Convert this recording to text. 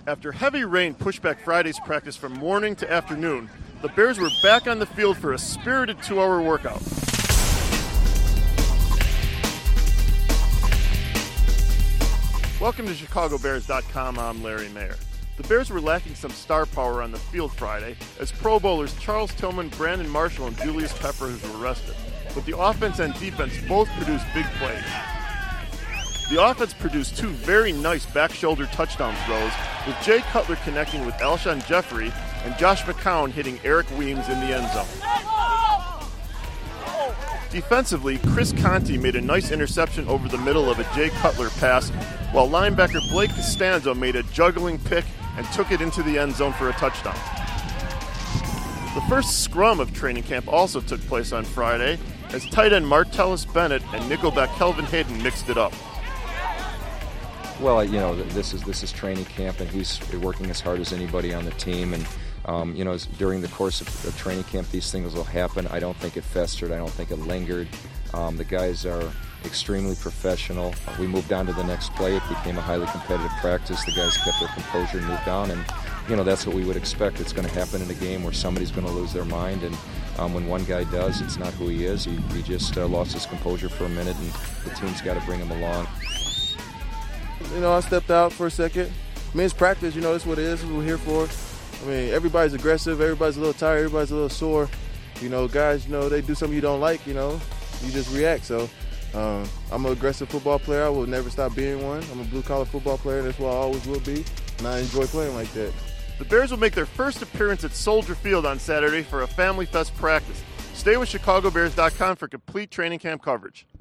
After heavy rain pushed back Friday's practice from morning to afternoon, the Bears were back on the field for a spirited 2-hour workout. Welcome to ChicagoBears.com. I'm Larry Mayer. The Bears were lacking some star power on the field Friday as Pro Bowlers Charles Tillman, Brandon Marshall, and Julius Peppers were rested. But the offense and defense both produced big plays. The offense produced two very nice back shoulder touchdown throws, with Jay Cutler connecting with Alshon Jeffrey and Josh McCown hitting Eric Weems in the end zone. Defensively, Chris Conti made a nice interception over the middle of a Jay Cutler pass, while linebacker Blake Costanzo made a juggling pick and took it into the end zone for a touchdown. The first scrum of training camp also took place on Friday, as tight end Martellus Bennett and nickelback Kelvin Hayden mixed it up. Well, this is training camp, and he's working as hard as anybody on the team. And during the course of training camp, these things will happen. I don't think it festered. I don't think it lingered. The guys are extremely professional. We moved on to the next play. It became a highly competitive practice. The guys kept their composure and moved on, and that's what we would expect. It's going to happen in a game where somebody's going to lose their mind, and when one guy does, it's not who he is. He just lost his composure for a minute, and the team's got to bring him along. I stepped out for a second. It's practice, that's what it is, what we're here for. Everybody's aggressive, everybody's a little tired, everybody's a little sore. Guys, they do something you don't like, you just react. So I'm an aggressive football player. I will never stop being one. I'm a blue-collar football player, and that's what I always will be, and I enjoy playing like that. The Bears will make their first appearance at Soldier Field on Saturday for a Family Fest practice. Stay with ChicagoBears.com for complete training camp coverage.